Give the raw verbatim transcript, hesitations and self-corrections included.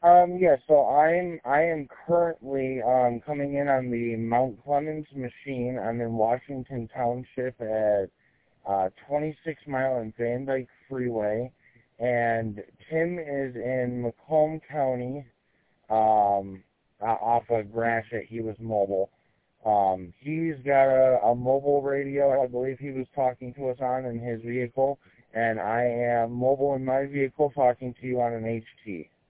Um, yeah, so I'm I am currently um coming in on the Mount Clemens machine. I'm in Washington Township at uh twenty-six Mile and Van Dyke Freeway, and Tim is in Macomb County, um, uh, off of Gratiot. He was mobile. Um, he's got a, a mobile radio, I believe he was talking to us on in his vehicle, and I am mobile in my vehicle talking to you on an H T.